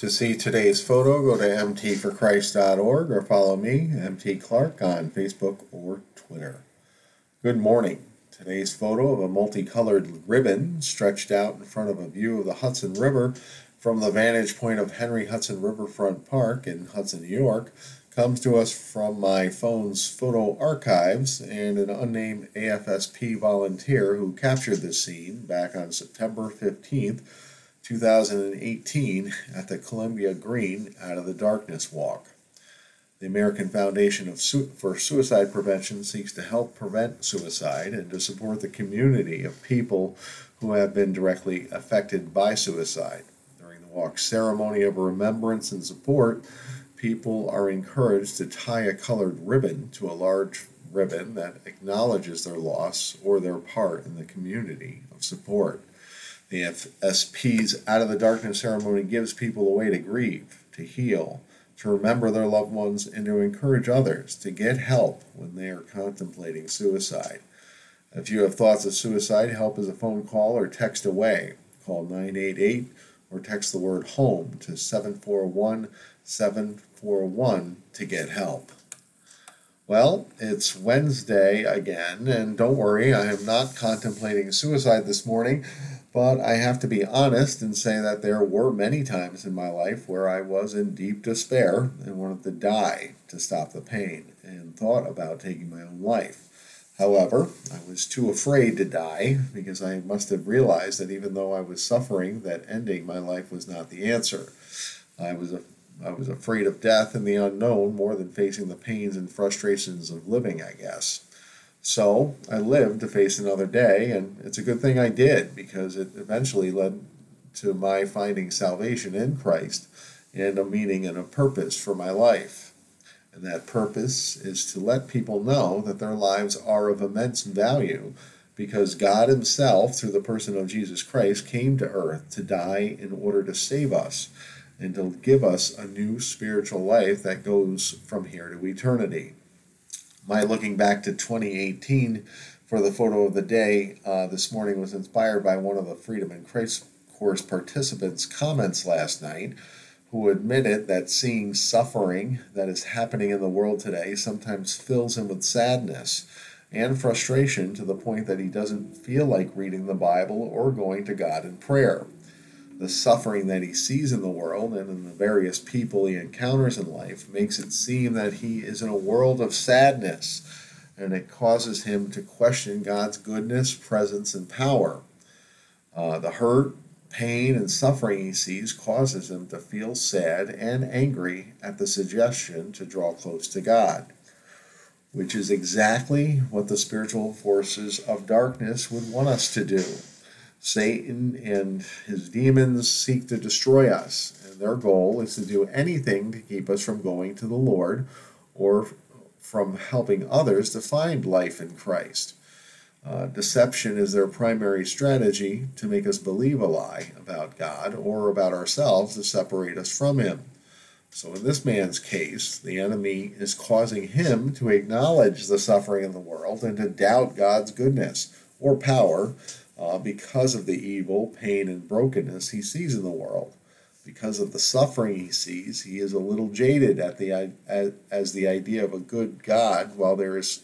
To see today's photo, go to mtforchrist.org or follow me, MT Clark, on Facebook or Twitter. Good morning. Today's photo of a multicolored ribbon stretched out in front of a view of the Hudson River from the vantage point of Henry Hudson Riverfront Park in Hudson, New York, comes to us from my phone's photo archives and an unnamed AFSP volunteer who captured this scene back on September 15th, 2018 at the Columbia Green Out of the Darkness Walk. The American Foundation for Suicide Prevention seeks to help prevent suicide and to support the community of people who have been directly affected by suicide. During the walk's ceremony of remembrance and support, people are encouraged to tie a colored ribbon to a large ribbon that acknowledges their loss or their part in the community of support. The FSP's Out of the Darkness ceremony gives people a way to grieve, to heal, to remember their loved ones, and to encourage others to get help when they are contemplating suicide. If you have thoughts of suicide, help is a phone call or text away. Call 988 or text the word HOME to 741-741 to get help. Well, it's Wednesday again, and don't worry, I am not contemplating suicide this morning, but I have to be honest and say that there were many times in my life where I was in deep despair and wanted to die to stop the pain and thought about taking my own life. However, I was too afraid to die because I must have realized that even though I was suffering, that ending my life was not the answer. I was afraid of death and the unknown more than facing the pains and frustrations of living, I guess. So I lived to face another day, and it's a good thing I did because it eventually led to my finding salvation in Christ and a meaning and a purpose for my life. And that purpose is to let people know that their lives are of immense value because God Himself, through the person of Jesus Christ, came to earth to die in order to save us and to give us a new spiritual life that goes from here to eternity. My looking back to 2018 for the photo of the day this morning was inspired by one of the Freedom in Christ course participants' comments last night, who admitted that seeing suffering that is happening in the world today sometimes fills him with sadness and frustration to the point that he doesn't feel like reading the Bible or going to God in prayer. The suffering that he sees in the world and in the various people he encounters in life makes it seem that he is in a world of sadness, and it causes him to question God's goodness, presence, and power. The hurt, pain, and suffering he sees causes him to feel sad and angry at the suggestion to draw close to God, which is exactly what the spiritual forces of darkness would want us to do. Satan and his demons seek to destroy us, and their goal is to do anything to keep us from going to the Lord or from helping others to find life in Christ. Deception is their primary strategy to make us believe a lie about God or about ourselves to separate us from Him. So in this man's case, the enemy is causing him to acknowledge the suffering in the world and to doubt God's goodness or power because of the evil, pain, and brokenness he sees in the world. Because of the suffering he sees, he is a little jaded at the idea of a good God while there is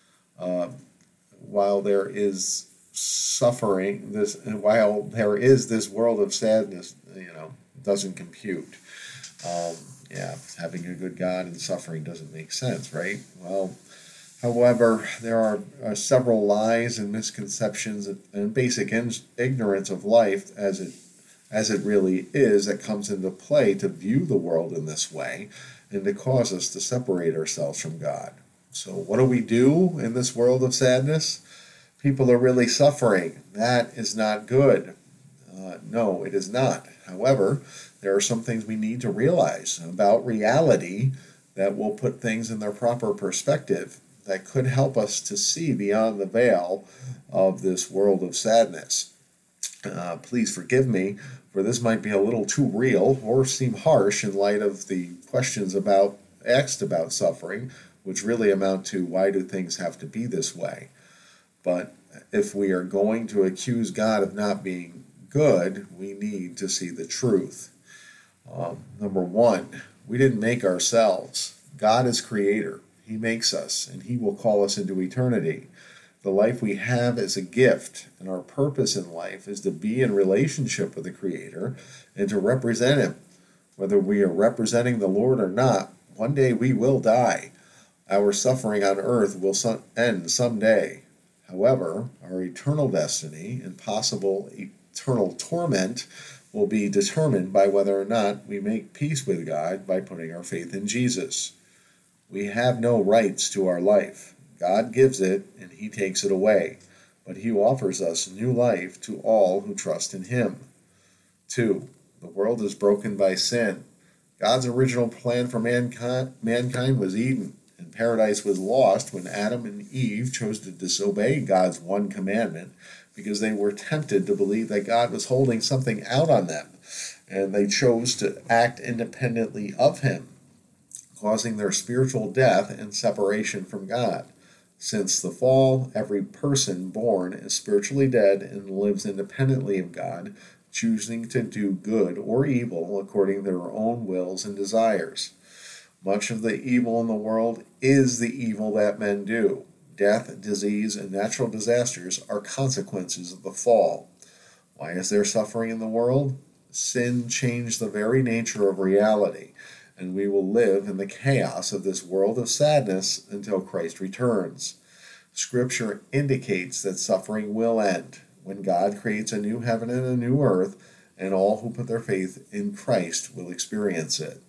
suffering. While there is this world of sadness, doesn't compute. Having a good God and suffering doesn't make sense, right? Well, however, there are several lies and misconceptions and basic ignorance of life as it really is that comes into play to view the world in this way and to cause us to separate ourselves from God. So what do we do in this world of sadness? People are really suffering. That is not good. No, it is not. However, there are some things we need to realize about reality that will put things in their proper perspective that could help us to see beyond the veil of this world of sadness. Please forgive me, for this might be a little too real or seem harsh in light of the questions asked about suffering, which really amount to why do things have to be this way. But if we are going to accuse God of not being good, we need to see the truth. Number one, we didn't make ourselves. God is creator. He makes us, and he will call us into eternity. The life we have is a gift, and our purpose in life is to be in relationship with the Creator and to represent him. Whether we are representing the Lord or not, one day we will die. Our suffering on earth will end someday. However, our eternal destiny and possible eternal torment will be determined by whether or not we make peace with God by putting our faith in Jesus. We have no rights to our life. God gives it and he takes it away, but he offers us new life to all who trust in him. 2. The world is broken by sin. God's original plan for mankind was Eden, and paradise was lost when Adam and Eve chose to disobey God's one commandment because they were tempted to believe that God was holding something out on them, and they chose to act independently of him, causing their spiritual death and separation from God. Since the fall, every person born is spiritually dead and lives independently of God, choosing to do good or evil according to their own wills and desires. Much of the evil in the world is the evil that men do. Death, disease, and natural disasters are consequences of the fall. Why is there suffering in the world? Sin changed the very nature of reality, and we will live in the chaos of this world of sadness until Christ returns. Scripture indicates that suffering will end when God creates a new heaven and a new earth, and all who put their faith in Christ will experience it.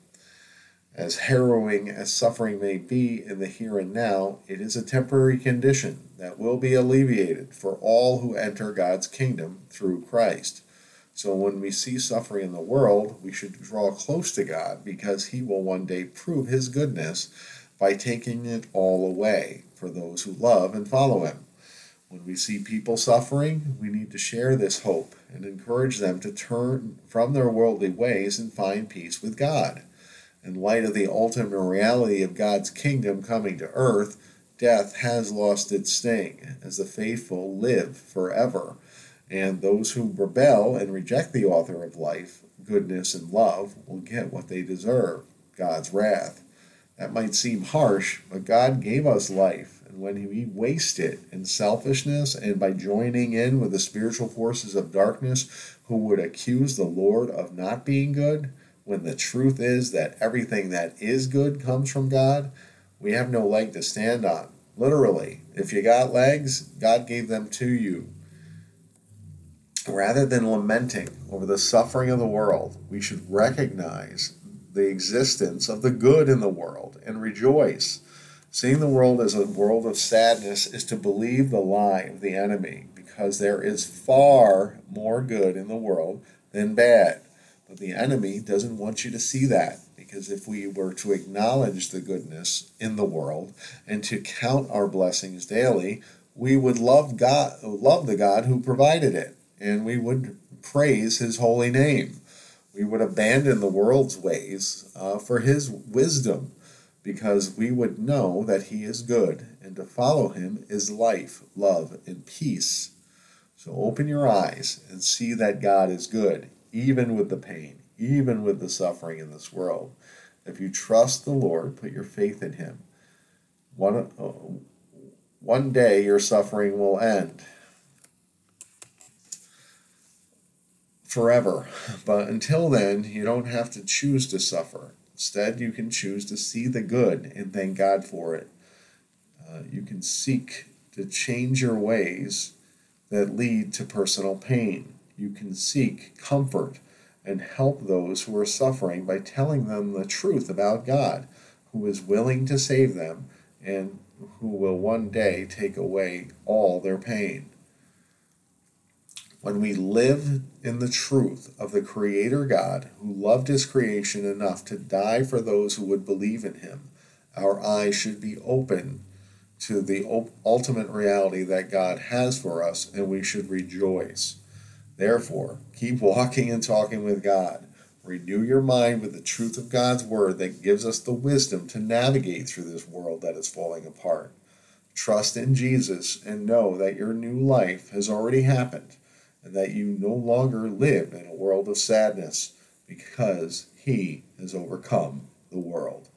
As harrowing as suffering may be in the here and now, it is a temporary condition that will be alleviated for all who enter God's kingdom through Christ. So when we see suffering in the world, we should draw close to God because he will one day prove his goodness by taking it all away for those who love and follow him. When we see people suffering, we need to share this hope and encourage them to turn from their worldly ways and find peace with God. In light of the ultimate reality of God's kingdom coming to earth, death has lost its sting, as the faithful live forever. And those who rebel and reject the author of life, goodness, and love will get what they deserve, God's wrath. That might seem harsh, but God gave us life, and when we waste it in selfishness and by joining in with the spiritual forces of darkness who would accuse the Lord of not being good, when the truth is that everything that is good comes from God, we have no leg to stand on. Literally, if you got legs, God gave them to you. Rather than lamenting over the suffering of the world, we should recognize the existence of the good in the world and rejoice. Seeing the world as a world of sadness is to believe the lie of the enemy, because there is far more good in the world than bad. But the enemy doesn't want you to see that, because if we were to acknowledge the goodness in the world and to count our blessings daily, we would love the God who provided it, and we would praise his holy name. We would abandon the world's ways for his wisdom, because we would know that he is good, and to follow him is life, love, and peace. So open your eyes and see that God is good, even with the pain, even with the suffering in this world. If you trust the Lord, put your faith in him, one day your suffering will end forever. But until then, you don't have to choose to suffer. Instead, you can choose to see the good and thank God for it. You can seek to change your ways that lead to personal pain. You can seek comfort and help those who are suffering by telling them the truth about God, who is willing to save them and who will one day take away all their pain. When we live in the truth of the Creator God, who loved his creation enough to die for those who would believe in him, our eyes should be open to the ultimate reality that God has for us, and we should rejoice. Therefore, keep walking and talking with God. Renew your mind with the truth of God's word that gives us the wisdom to navigate through this world that is falling apart. Trust in Jesus and know that your new life has already happened, and that you no longer live in a world of sadness. because he has overcome the world.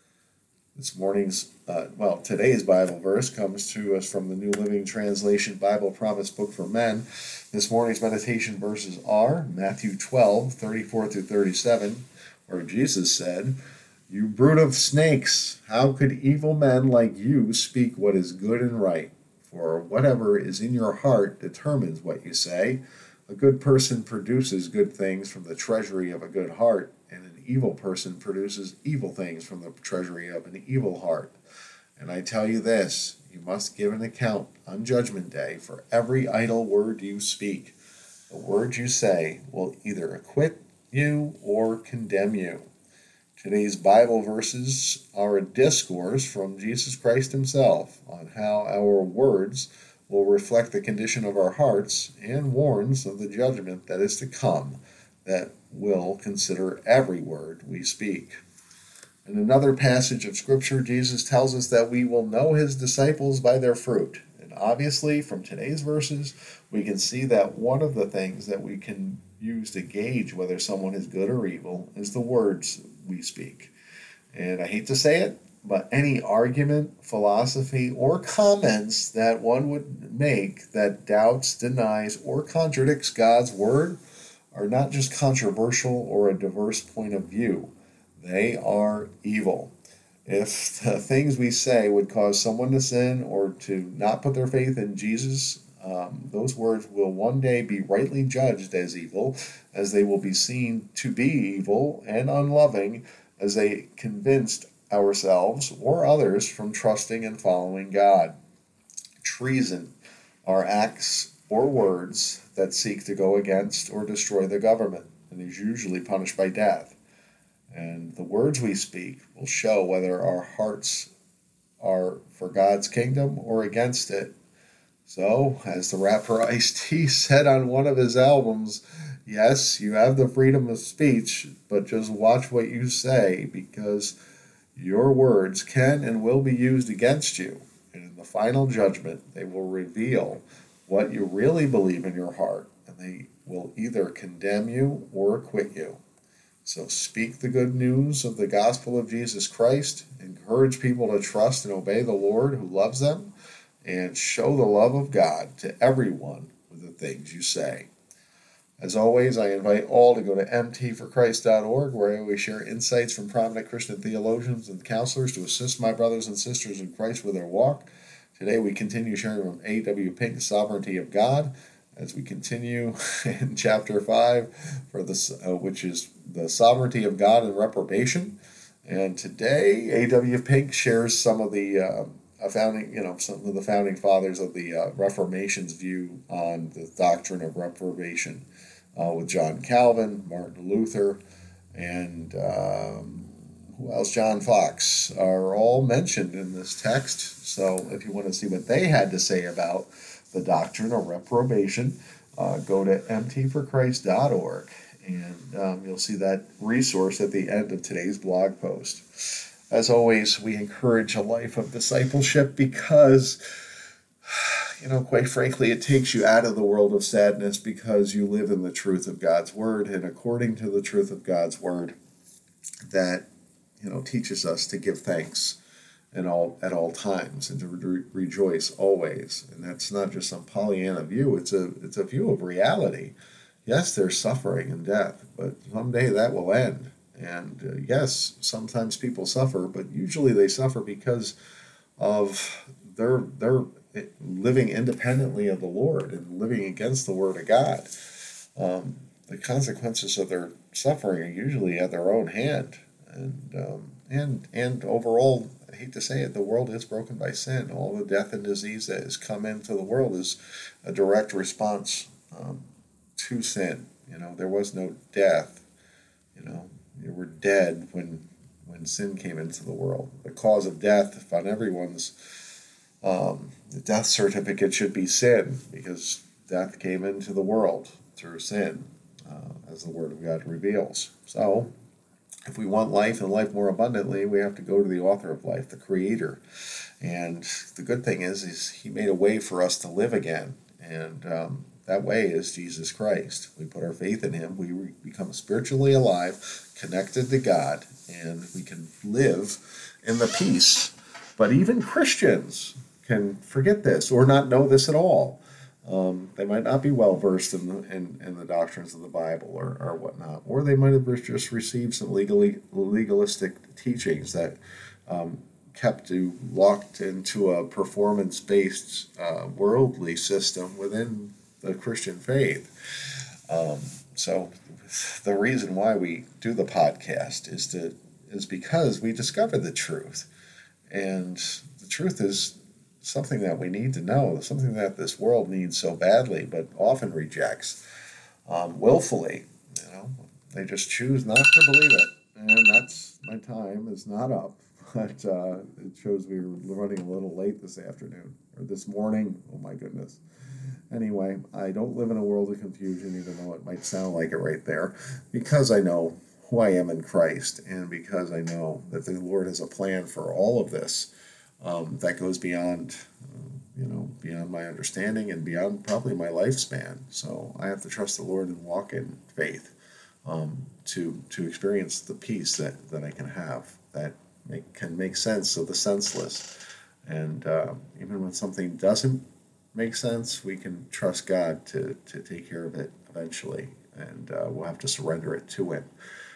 Today's Bible verse comes to us from the New Living Translation Bible Promise Book for Men. This morning's meditation verses are Matthew 12:34 through 37, where Jesus said, "You brood of snakes, how could evil men like you speak what is good and right? For whatever is in your heart determines what you say. A good person produces good things from the treasury of a good heart, and an evil person produces evil things from the treasury of an evil heart. And I tell you this, you must give an account on Judgment Day for every idle word you speak. The words you say will either acquit you or condemn you." Today's Bible verses are a discourse from Jesus Christ himself on how our words will reflect the condition of our hearts, and warns of the judgment that is to come, that will consider every word we speak. In another passage of Scripture, Jesus tells us that we will know his disciples by their fruit. And obviously, from today's verses, we can see that one of the things that we can use to gauge whether someone is good or evil is the words we speak. And I hate to say it, but any argument, philosophy, or comments that one would make that doubts, denies, or contradicts God's word are not just controversial or a diverse point of view. They are evil. If the things we say would cause someone to sin or to not put their faith in Jesus, those words will one day be rightly judged as evil, as they will be seen to be evil and unloving, as they convinced ourselves or others from trusting and following God. Treason are acts or words that seek to go against or destroy the government, and is usually punished by death. And the words we speak will show whether our hearts are for God's kingdom or against it. So, as the rapper Ice-T said on one of his albums, yes, you have the freedom of speech, but just watch what you say, because your words can and will be used against you. And in the final judgment, they will reveal what you really believe in your heart, and they will either condemn you or acquit you. So speak the good news of the gospel of Jesus Christ, encourage people to trust and obey the Lord who loves them, and show the love of God to everyone with the things you say. As always, I invite all to go to mtforchrist.org, where we share insights from prominent Christian theologians and counselors to assist my brothers and sisters in Christ with their walk. Today we continue sharing from A.W. Pink's Sovereignty of God, as we continue in chapter 5, which is the sovereignty of God and reprobation. And today, A.W. Pink shares some of the some of the founding fathers of the Reformation's view on the doctrine of reprobation, with John Calvin, Martin Luther, and who else? John Fox are all mentioned in this text. So if you want to see what they had to say about the doctrine of reprobation, go to mtforchrist.org, and you'll see that resource at the end of today's blog post. As always, we encourage a life of discipleship because, quite frankly, it takes you out of the world of sadness because you live in the truth of God's word, and according to the truth of God's word, that teaches us to give thanks at all times, and to rejoice always. And that's not just some Pollyanna view; it's a view of reality. Yes, there's suffering and death, but someday that will end. And yes, sometimes people suffer, but usually they suffer because of their living independently of the Lord and living against the Word of God. The consequences of their suffering are usually at their own hand, and overall, I hate to say it, the world is broken by sin. All the death and disease that has come into the world is a direct response to sin. There was no death. You were dead when sin came into the world. The cause of death on everyone's the death certificate should be sin, because death came into the world through sin, as the Word of God reveals. So, if we want life and life more abundantly, we have to go to the author of life, the Creator. And the good thing is He made a way for us to live again. And that way is Jesus Christ. We put our faith in him. We become spiritually alive, connected to God, and we can live in the peace. But even Christians can forget this or not know this at all. They might not be well versed in the doctrines of the Bible or whatnot, or they might have just received some legalistic teachings that kept you locked into a performance-based worldly system within the Christian faith. So the reason why we do the podcast is because we discovered the truth, and the truth is something that we need to know, something that this world needs so badly, but often rejects willfully. They just choose not to believe it, and that's my time is not up. But it shows we were running a little late this afternoon or this morning. Oh my goodness. Anyway, I don't live in a world of confusion, even though it might sound like it right there, because I know who I am in Christ, and because I know that the Lord has a plan for all of this that goes beyond, beyond my understanding and beyond probably my lifespan. So I have to trust the Lord and walk in faith to experience the peace that I can have that can make sense of the senseless. And even when something doesn't make sense, we can trust God to take care of it eventually. And we'll have to surrender it to him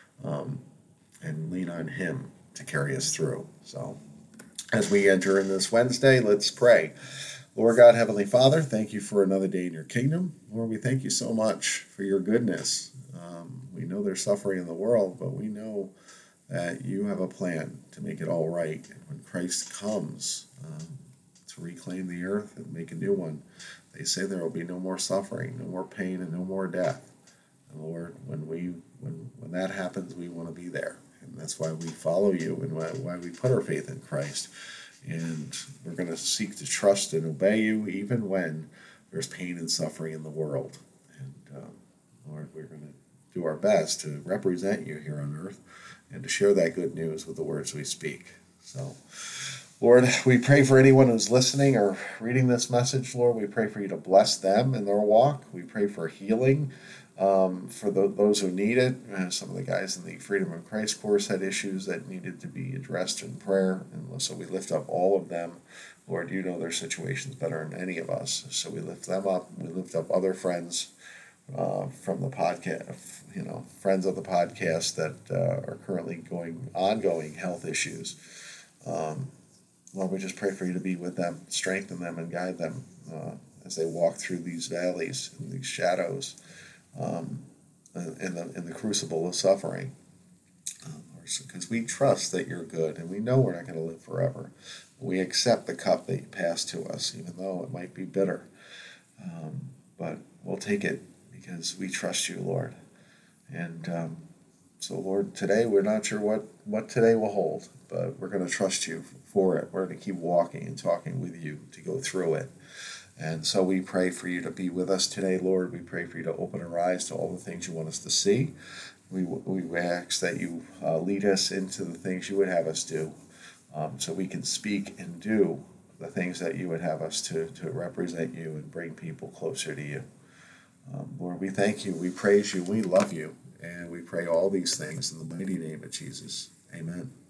and lean on him to carry us through. So as we enter in this Wednesday, let's pray. Lord God, Heavenly Father, thank you for another day in your kingdom. Lord, we thank you so much for your goodness. We know there's suffering in the world, but we know that you have a plan to make it all right. And when Christ comes to reclaim the earth and make a new one, they say there will be no more suffering, no more pain, and no more death. And Lord, when that happens, we want to be there. And that's why we follow you and why we put our faith in Christ. And we're going to seek to trust and obey you even when there's pain and suffering in the world. And Lord, we're going to do our best to represent you here on earth and to share that good news with the words we speak. So, Lord, we pray for anyone who's listening or reading this message, Lord. We pray for you to bless them in their walk. We pray for healing for those who need it. Some of the guys in the Freedom of Christ course had issues that needed to be addressed in prayer, and so we lift up all of them. Lord, you know their situations better than any of us, so we lift them up. We lift up other friends from the podcast, friends of the podcast that are currently ongoing health issues. Lord, we just pray for you to be with them, strengthen them, and guide them as they walk through these valleys and these shadows in the crucible of suffering. Because we trust that you're good, and we know we're not going to live forever. We accept the cup that you pass to us, even though it might be bitter. But we'll take it because we trust you, Lord. And so, Lord, today we're not sure what today will hold, but we're going to trust you for it. We're going to keep walking and talking with you to go through it. And so we pray for you to be with us today, Lord. We pray for you to open our eyes to all the things you want us to see. We ask that you lead us into the things you would have us do so we can speak and do the things that you would have us to represent you and bring people closer to you. Lord, we thank you, we praise you, we love you, and we pray all these things in the mighty name of Jesus. Amen.